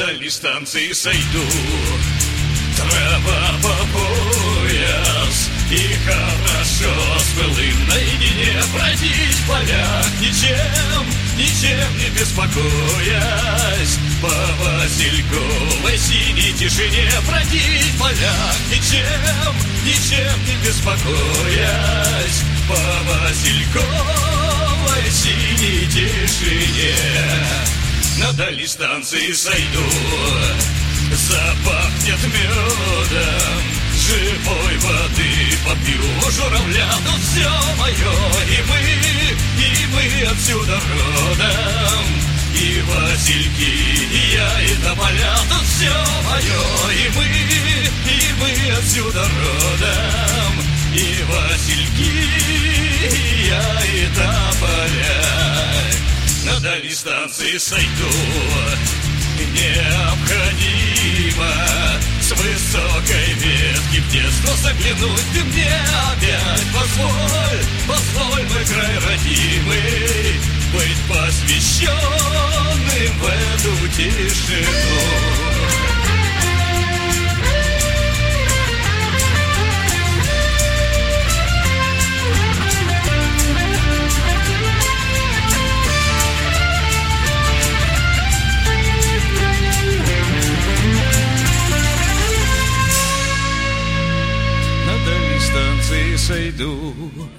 дальней станции сойду. Трава по пояс, и хорошо с былым наедине бродить в полях, ничем не беспокоясь. По васильковой синей тишине бродить в полях, ничем не беспокоясь. По васильковой синей тишине на дальней станции сойду. Запахнет медом, живой воды попью у журавля. Тут все мое, и мы отсюда родом. И васильки, и я, и тополя. Тут все мое, и мы отсюда родом. И васильки, и я, и тополя. На дальней станции сойду. Необходимо с высокой ветки в детство заглянуть. Ты мне опять позволь, мой край родимый, быть посвященным в эту тишину. Сойду,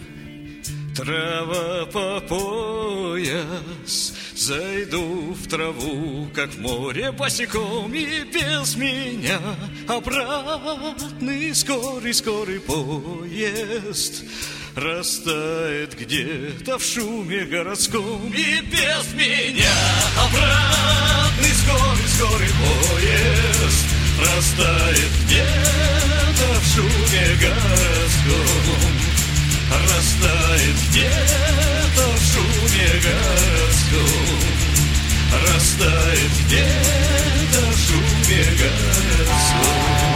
трава по пояс, зайду в траву, как в море босиком, и без меня обратный скорый поезд растает где-то в шуме городском. И без меня обратный скорый поезд растает где-то в шуме городском. Растает где-то в шуме городском. Растает где-то в шуме городском.